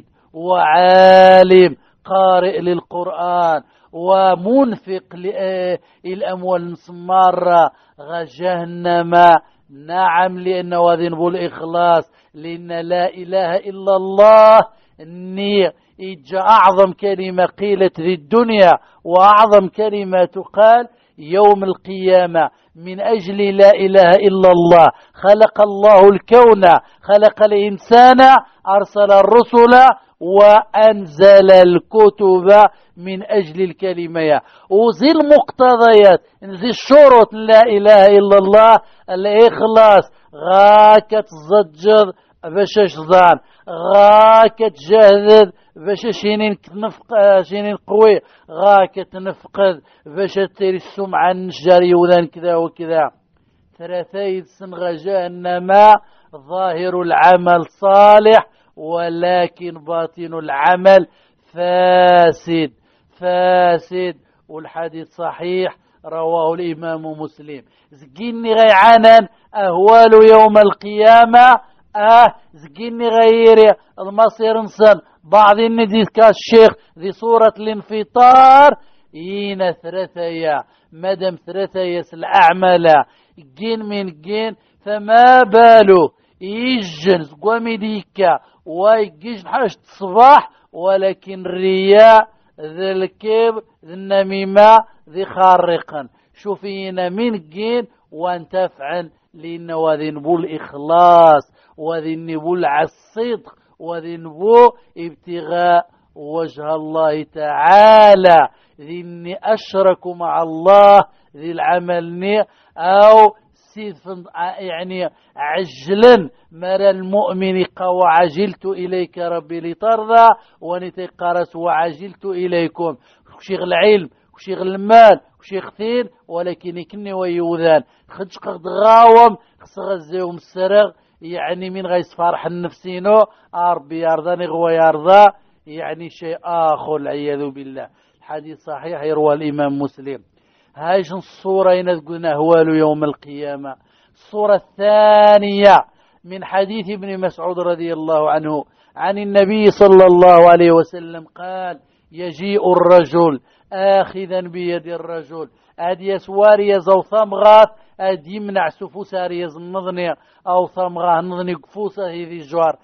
وعالم قارئ للقرآن ومنفق للأموال المسمارة غجهنم نعم لأنه ذنب الإخلاص لأن لا إله إلا الله النية إجا أعظم كلمة قيلت في الدنيا وأعظم كلمة تقال يوم القيامة من أجل لا إله إلا الله خلق الله الكون خلق الإنسان أرسل الرسل وأنزل الكتب من أجل الكلمة وزي المقتضيات زي الشروط لا إله إلا الله الإخلاص غاكت زجر باش ظان غاكت جهد باش شينين نفق شينين قوي غاكت نفقد باش تيري السمعة النجاري وذان كذا وكذا ثلاثة سنغ جهنم ظاهر العمل صالح ولكن باطن العمل فاسد فاسد والحديث صحيح رواه الإمام مسلم زقيني غيعانا أهوال يوم القيامة اه زقيني غيري المصير انسان بعض النديث كالشيخ ذي صورة الانفطار ينا ثلاثية مدام ثلاثية الأعمال جين من جين فما بالو يجن زقومي ديكا ويجيش حاجة الصباح ولكن الرياء ذي الكبر ذي النميمة ذي خارقا شوفينا من جين وانتفعن لأن وذنبو الإخلاص وذنبو الصدق وذنبو ابتغاء وجه الله تعالى ذي أشركوا مع الله ذي العمل أو يعني عجلا مر المؤمن قو عجلت إليك ربي لترضى ونتقرس وعجلت إليكم شيخ العلم وشيخ المال وشيخ ثين ولكن كني ويوذان خدش قد غاوم خصغزيهم السرغ يعني من غيس فرح النفسينو ربي يرضى نغوى يرضى يعني شيء آخر العياذ بالله. الحديث صحيح يروى الإمام مسلم. هايش الصورة ينذقنا هوال يوم القيامة. الصورة الثانية من حديث ابن مسعود رضي الله عنه عن النبي صلى الله عليه وسلم قال يجيء الرجل آخذا بيد الرجل أدي يسوار يزو ثمغات أدي يمنع سفوسار يزنضني أو ثمغاه نضني قفوسة هذه الجوار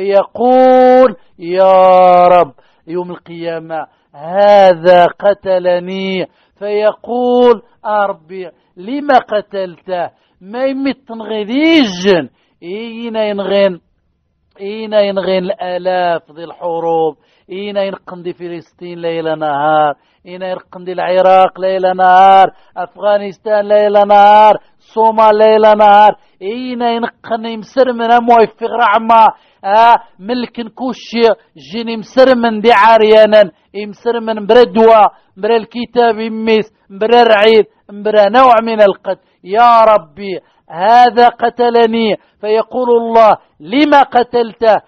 فيقول يا رب يوم القيامة هذا قتلني فيقول أربي لما قتلته ما يمت نغيديجن إينا ينغين إينا ينغين الآلاف ذي الحروب إينا ينقندي فلسطين ليلة نهار إينا ينقندي العراق ليلة نهار أفغانستان ليلة نهار الصومال ليلة نهار إينا ينقني مسر من أموي في غرعما آه ملك كوشي جيني مسر من دي عاريانا يمسر من بردوى مبرا الكتاب يميس مبرا العيد مبرا نوع من القتل يا ربي هذا قتلني فيقول الله لما قتلته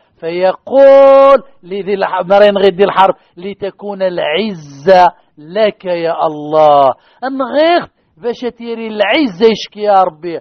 فيقول لذي مرين غير الحرب لتكون العزة لك يا الله انغير باش تيري العزة يشكي يا ربي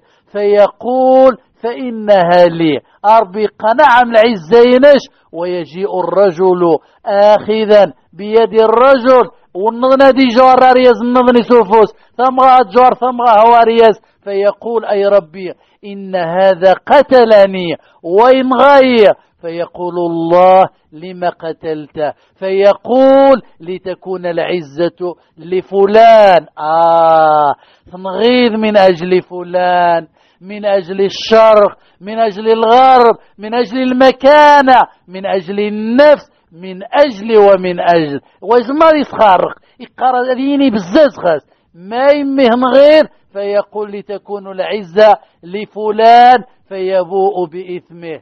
فيقول فإنها لي أربي قناعم العزينش ويجيء الرجل آخذا بيد الرجل والنظنة دي جوار رياز النظني سوفوس ثمغة جوار ثمغة هو رياز فيقول أي ربي إن هذا قتلني وإن غير فيقول الله لما قتلته فيقول لتكون العزة لفلان آه تنغيظ من أجل فلان من أجل الشرق من أجل الغرب من أجل المكانة من أجل النفس من أجل ومن أجل وإزمار يتخارق يقرأ ديني بالزاز خاص ما يمهن غير فيقول لتكون العزة لفلان فيبوء بإثمه.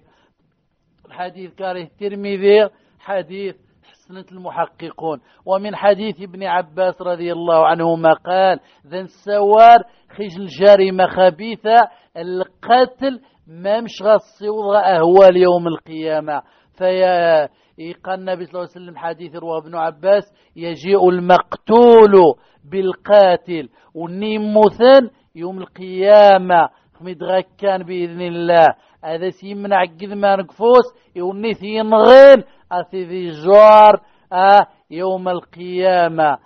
الحديث كاره الترمذي حديث حسنة المحققون. ومن حديث ابن عباس رضي الله عنهما قال ذا السوار خجل جريمة خبيثة القتل ما مش غصيوض أهوال يوم القيامة. فيا قال النبي صلى الله عليه وسلم حديث رواه ابن عباس يجيء المقتول بالقاتل والنيموثن يوم القيامة مدغكان بإذن الله هذا سيمنع قد ما نقفوس يونيثين غين أثذي جوار آه يوم القيامة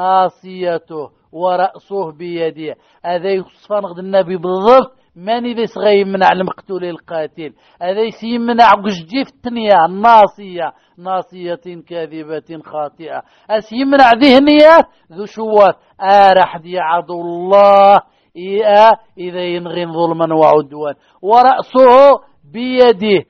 ناصيته ورأسه بيده هذا يصفى نقد النبي بالضبط ماني ذي صغي يمنع المقتول القاتل هذا يمنع قجديف التنية الناصية ناصية كاذبة خاطئة أس يمنع ذهنية ذو شوات آرح دي عدو الله إيه إذا ينغين ظلما وعدوان ورأسه بيده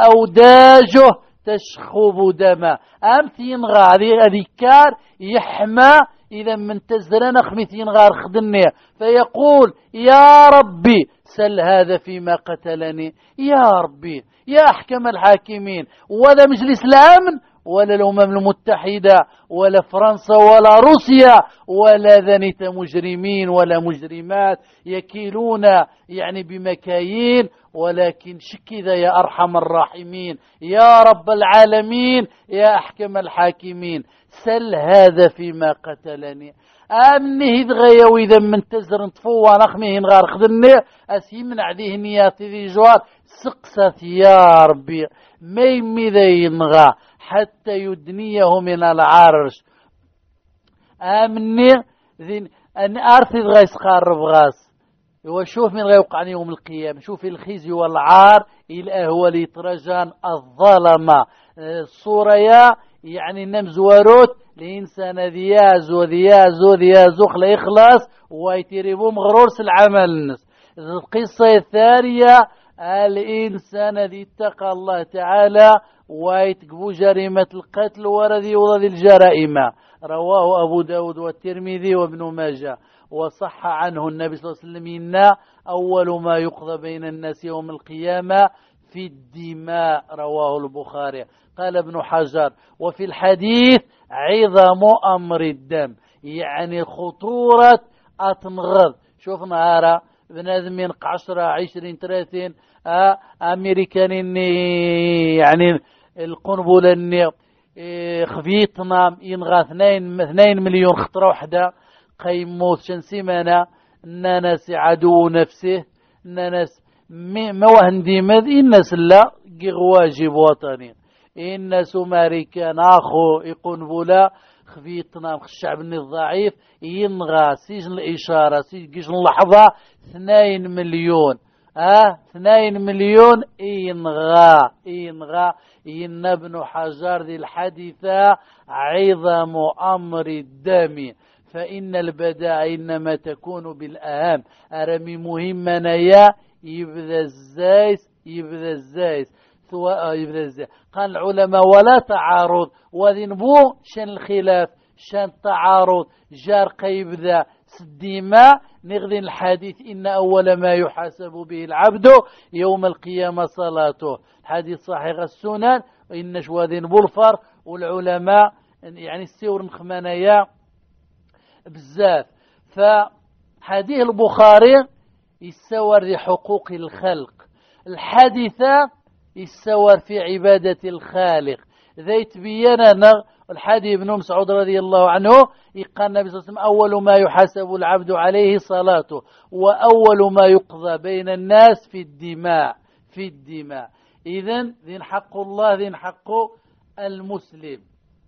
وأوداجه تشخب دما أمث ينغى هذه كار يحمى إذا من تزرنا خميثين غار خدني فيقول يا ربي سل هذا فيما قتلني يا ربي يا أحكم الحاكمين ولا مجلس الأمن ولا الأمم المتحدة ولا فرنسا ولا روسيا ولا ذنيت مجرمين ولا مجرمات يكيلون يعني بمكايين ولكن شكذا يا أرحم الراحمين يا رب العالمين يا أحكم الحاكمين سل هذا فيما قتلني أمنه دغيا وإذا من تزر نطفوا نخمه نغار خدني أسيمن عليه نياتي ذي جوار سقسة يا ربي ما يمي ذي ينغى حتى يدنيه من العرش أمني ذي أن أرثي دغي سقارب غاس وشوف من غيوقعني يوم القيامة شوف الخزي والعار الأهوال يترجان الظلمة الصورة يعني نمزواروت الإنسان ذياز وذياز وذياز وخلا يخلص ويتربو مغرورس العمل الناس. القصة الثانية الإنسان ذي اتقى الله تعالى ويتقبو جريمة القتل ورذي وذي الجرائم. رواه أبو داود والترمذي وابن ماجه وصح عنه النبي صلى الله عليه وسلم إن أول ما يقضى بين الناس يوم القيامة في الدماء. رواه البخاري. قال ابن حجر وفي الحديث عظم أمر الدم، يعني خطورة أتنغض. شوف نهارا بنادم ينقع عشرة عشرين ثلاثين آه أمريكان يعني القنبلة إني خفيتنا ينغى اثنين اثنين مليون خطرة واحدة قيموت شن سيمانة إن ناس عدو نفسه إن ناس ما وهندي مذ الناس لا واجب وطني الناس أمريكان أخو يقنبلة خفيتنا الشعب الضعيف ينغى سجن الإشارة سجن اللحظة اثنين مليون اه اثنين مليون ينغى ينغى ين ابن حجر ذي الحديثة عظم أمر الدم فإن البداء إنما تكون بالأهم. أرمي مهمنا يا يبذى الزايس يبذى الزايس يبذى الزايس. قال العلماء ولا تعارض وذنبو شان الخلاف شان تعارض جار قيبذا الدماء نغذي الحديث إن أول ما يحاسب به العبد يوم القيامة صلاته. حديث صحيح السنن إن شواذين بولفر والعلماء يعني السور نخمانيا بزاف. فحديث البخاري يسور في حقوق الخلق، الحادثة يسور في عبادة الخالق. ذي تبيننا الحديث ابن مسعود رضي الله عنه يقال النبي صلى الله عليه وسلم أول ما يحاسب العبد عليه صلاته وأول ما يقضى بين الناس في الدماء في الدماء. إذن ذين حق الله ذين حق المسلم.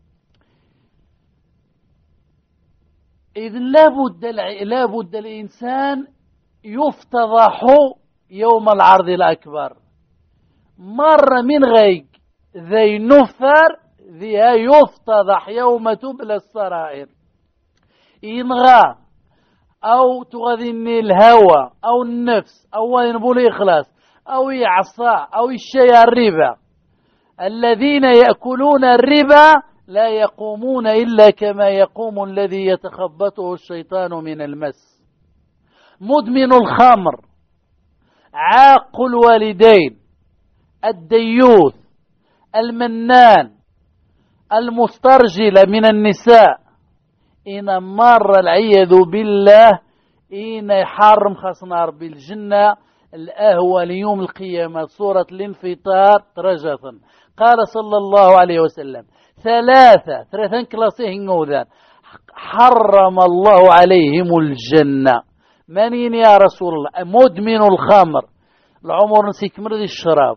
إذن لابد لابد الإنسان يفتضح يوم العرض الأكبر مرة من غيق ذي نفر ذيها يفتضح يوم تبلى السرائر. ينغى أو تغذني الهوى أو النفس أو ينبول إخلاص أو يعصى أو الشيء الربا. الذين يأكلون الربا لا يقومون إلا كما يقوم الذي يتخبطه الشيطان من المس. مدمن الخمر، عاق الوالدين، الديوث، المنان، المسترجل من النساء، إن مر العياذ بالله إن يحرم خصنار بالجنة الأهوى ليوم القيامة سورة الانفطار رجفا. قال صلى الله عليه وسلم ثلاثة ثلاثا كلاسيهن نوذان حرم الله عليهم الجنة. منين يا رسول الله؟ مدمن الخمر العمر نسيك مرضي الشراب،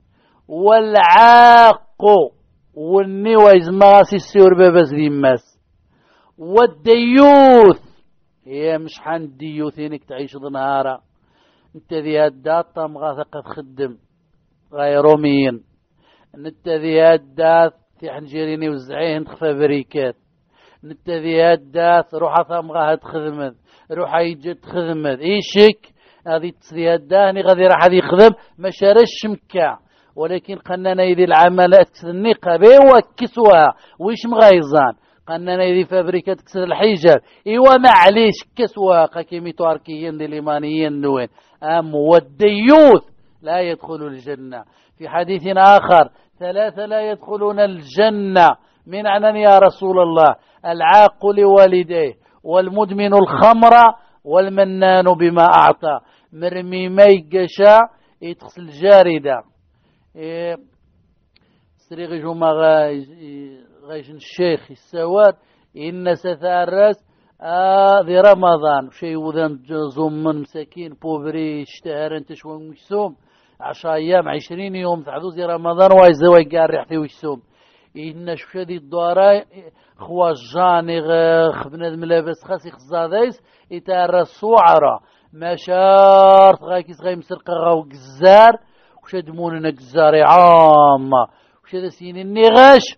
والعاق والنوايز ماسي السيور بابز ديماس، والديوث هي مش حان الديوث انك تعيش ظنهارا انت ذي هدات طمغا ثقف خدم غيروميين انت ذي هدات في حنجيريني وزعين تخفى بريكات انت ذي هدات روح ثمغا هتخدمت روح يجي تخدمت ايشك هذه تسريهداني غادي راح هذه يخدم ما شارش مكة، ولكن قننا يدي العمالات تكسر النقابة وكسوها ويش مغايزان قننا يدي فابريكا تكسر الحجاب ايوا معليش كسوها كيمي تاركيين دي اليمانيين نوين. ام والديوث لا يدخل الجنة. في حديث آخر ثلاثة لا يدخلون الجنة. من عنن يا رسول الله؟ العاق لوالديه والمدمن الخمر والمنان بما أعطى. مرمي ميقشا يتغسل جاردة إيه سريغ جمع غايش الشيخ السواد إن ستارس آه ذي رمضان شيء وذن زمن مساكين بوبري اشتهر انت شو مكسوم عشر أيام عشرين يوم تعدو زي رمضان وايزوي قارح في وشسوم إن شدي الدوارة خواجاني خبنا الملابس خاسي خزاديس يتارى الصوعرة ما شارت غايكيس غاي مسرقة غاو قزار وشد موننا قزاري عامة وشد سين النغاش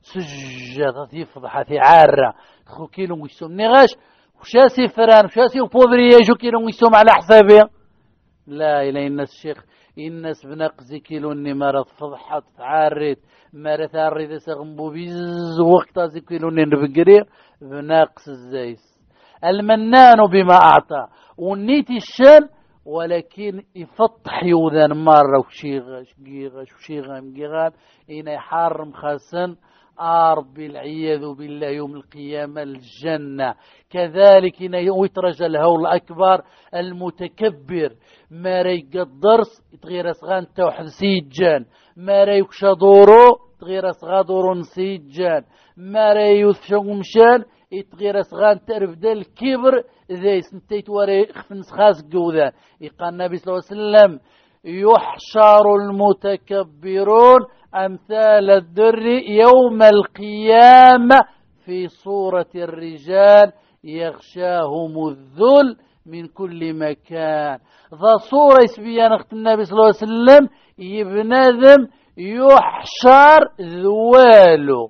سجد يفضح في عارة خو كيلو ويسوم نغاش وشاسي فران وشاسي وبوبري يجو كيلو ويسوم على حسابي لا إله إلا الشيخ الناس بنقزي كيلو اني مرض فضحت عارت مرت عارت سغنبو بيز وقت زي كيلو اني نبقري بناقص الزيس المنان بما أعطى ونيتي الشن ولكن يفتح يوذان مرة وشيغش جيغش وشيغم جيغان إن يحرم خسن أرب العياذ بالله يوم القيامة الجنة كذلك إن يترجى الهول الأكبر المتكبر ما ريق الدرس تغير أسغان توحد سيجان ما ريك شدورو تغير أسغادورو سيجان ما ريوث شغمشان يتغير أسغان تعرف دا الكبر ذي سنتيت وري خفنس خاص قوذان يقال النبي صلى الله عليه وسلم يحشر المتكبرون أمثال الدر يوم القيامة في صورة الرجال يغشاهم الذل من كل مكان ذا صورة يسبيان اخت النبي صلى الله عليه وسلم يبنادم يحشر ذواله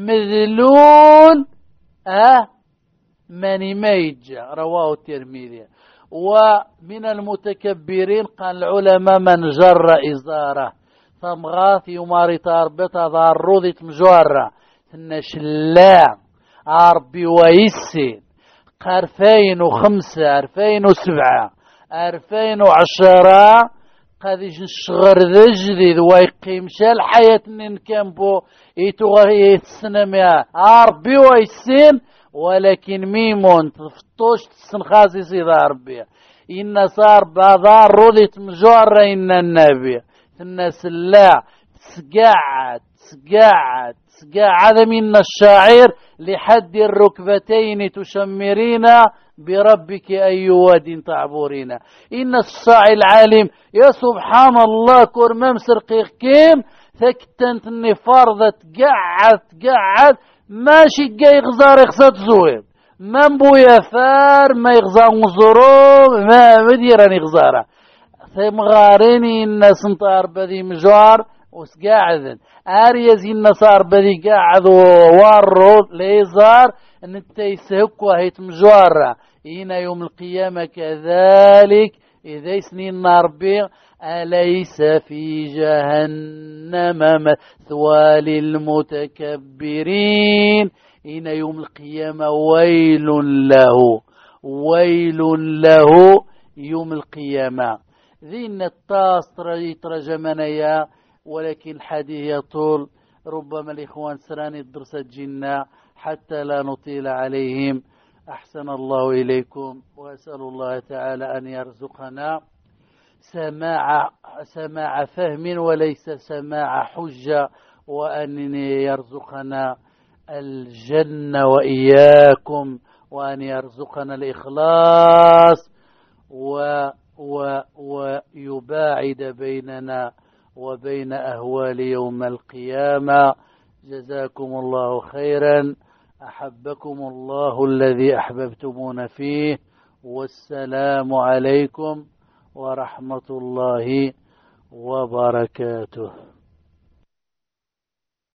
مذلول أه ماني ميجا رواه الترمذي. ومن المتكبرين قال العلماء من جر إزاره ثمغاث يماري تاربطة ذا الروضي مجورة تنشلا عربي ويسين ألفين وخمسة ألفين وسبعة ألفين وعشرة قد الشغر ذا جديد ويقيم شال حياة نكامبو يتغير السنمية عربي ويسين ولكن ميمون تفتوش تسنخازي سيدا ربي إن صار بعضار رضيت مجورة إن النبي الناس لا تسقعد تسقعد تسقعد من الشاعر لحد الركبتين تشمرين بربك أي واد تعبرين إن الصاعي العالم يا سبحان الله كرمم سرقيق كيم ثكتنت فرضة تقعد تقعد ماشي جاي غزار يخسات زويب من بو يفار ما يغزار مزرو ما مديراني غزاره ثم غاريني الناس نطار بدي مجار وسقاعدن اريز النصار بدي قاعد وورو ليزار ان التيسهك وهيت مجارة هنا يوم القيامة كذلك اذا سنين نربي أليس في جهنم مثوى للمتكبرين هنا يوم القيامة ويل له ويل له يوم القيامة ذين الطاس ترجمنايا ولكن الحديث يطول ربما الإخوان سراني الدرس الجنة حتى لا نطيل عليهم. أحسن الله إليكم وأسأل الله تعالى أن يرزقنا سماع سماع فهم وليس سماع حجة وأن يرزقنا الجنة وإياكم وأن يرزقنا الإخلاص و و ويباعد بيننا وبين أهوال يوم القيامة. جزاكم الله خيرا أحبكم الله الذي أحببتمون فيه والسلام عليكم ورحمة الله وبركاته.